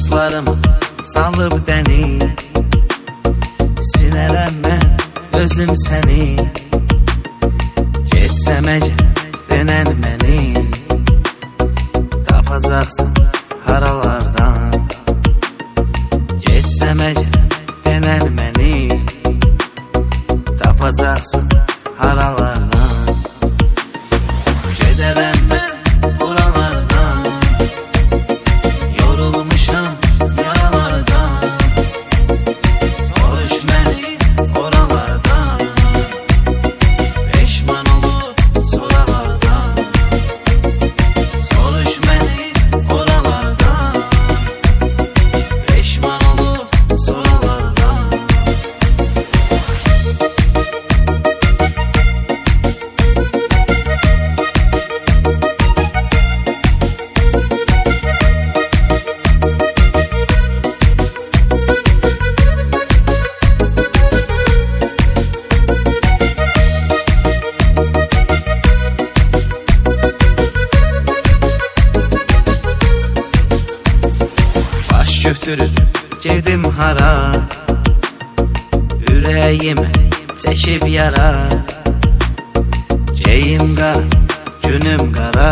dostlarım salıb dəni, sinərəm mən özüm səni. Getsəm əgər denən məni, tapacaqsın haralardan. Getsəm əgər denən məni, tapacaqsın haralardan. Gedərəm mən buralardan, yorulmuşam yaralardan. Soruş məni oralardan, peşman olub soralardan. Soruş məni oralardan, peşman olub soralardan. Götürür gedim hara, ürəyimə çəkib yara. Geyim qara, günüm qara,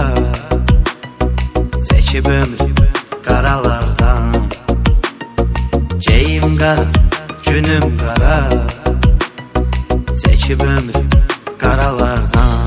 çəkib ömrüm qaralardan. Geyim qara, günüm qara, çəkib ömrüm qaralardan.